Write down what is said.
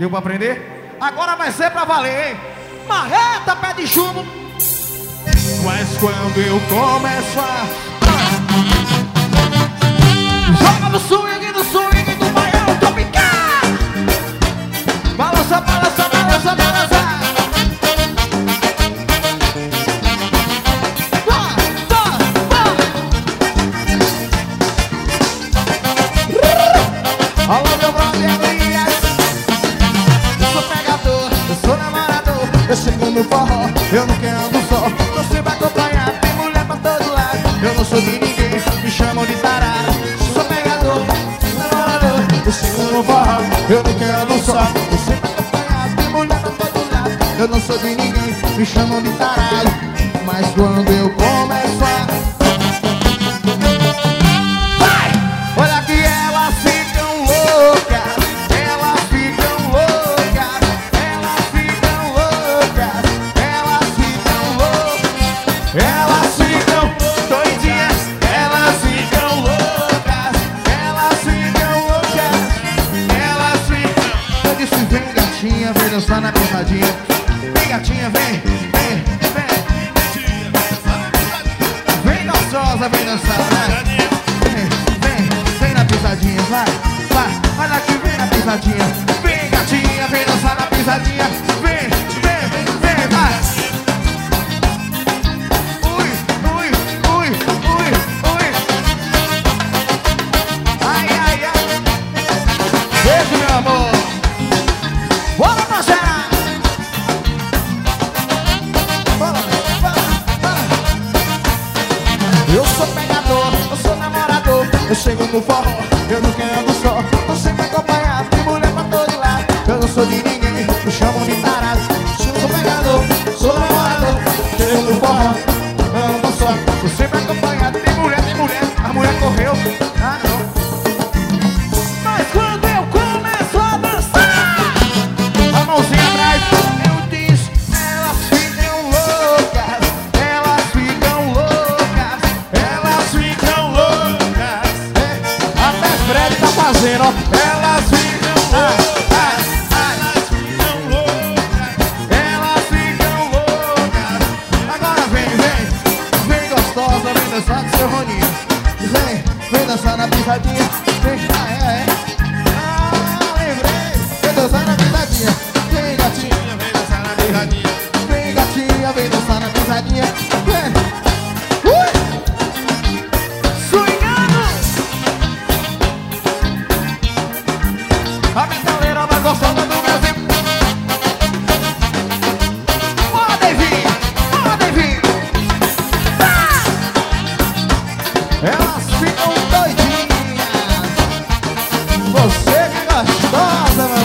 Deu pra aprender? Agora vai ser pra valer, hein? Marreta, pé de chumbo. Mas quando eu começo a joga no swing do baião tropical. Balança, balança, balança, balança. Alô, meu brother Elias. Eu sou pegador, eu sou namorador. Eu chego no forró, eu não quero só. Tô sempre acompanhado, tem mulher pra todo lado. Eu não sou de ninguém, me chamam de tarado. Sou pegador, namorador. Eu chego no forró, eu não quero só. Tô sempre acompanhado, tem mulher pra todo lado. Eu não sou de ninguém, me chamam de tarado. Mas quando eu começo a olha que elas ficam loucas, elas ficam loucas, elas ficam loucas, elas ficam loucas, elas ficam doidinhas, elas ficam loucas, elas ficam loucas, elas ficam. Eu disse vem gatinha, vem dançar na pisadinha. Vem gatinha, vem, vem, vem. Vem gostosa, vem dançar, né? Vem na pisadinha, vai, vai, olha aqui, vem na pisadinha. Vem gatinha, vem dançar na pisadinha. Vem, vem, vem, vai. Ui, ui, ui, ui, ui. Ai, ai, ai. Beijo, meu amor. Bora, parceira. Bora, bora, bora. Eu sou pegador, eu sou namorador. Eu chego no forró, eu não quero só. Tô sempre acompanhado, tem mulher pra todo lado. Eu não sou de ninguém, me chamam de tarado. Sou pegador, sou namorador. Chego no forró, eu não só. Tô sempre acompanhado, tem mulher, a mulher correu. Ah, não. Mas quando eu começo a dançar, a mãozinha atrás, eu disse, elas ficam loucas, elas ficam loucas, elas ficam loucas. Até Fred tá fazendo, ó. Elas ficam loucas, elas ficam loucas, elas ficam loucas. Agora vem, vem, vem gostosa, vem dançar com seu Roninho. Vem dançar na pisadinha. Vem, lembrei. Vem dançar na pisadinha. Vem gatinha, vem dançar na pisadinha. Vem gatinha, vem dançar na pisadinha. Vem. A metaleira mais gostosa do Brasil. Podem vir, podem vir. Elas ficam doidinhas. Você que é gostosa, mano.